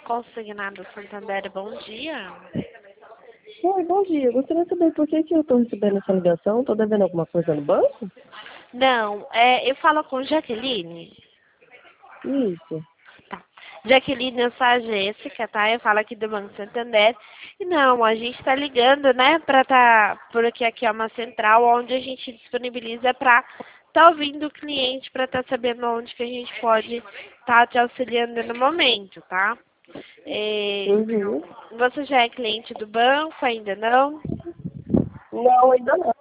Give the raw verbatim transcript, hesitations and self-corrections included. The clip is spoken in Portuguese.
Consignado Santander, bom dia. Oi, bom dia. Eu gostaria de saber por que, que eu estou recebendo essa ligação. Estou devendo alguma coisa no banco? Não, é, eu falo com Jaqueline. Isso. Tá. Jaqueline, eu sou a Jéssica, tá? Eu falo aqui do Banco Santander. E não, a gente tá ligando, né, pra tá, porque aqui é uma central onde a gente disponibiliza pra tá ouvindo o cliente, pra tá sabendo onde que a gente pode tá te auxiliando no momento, tá? É, Uhum. você já é cliente do banco, ainda não? Não, ainda não.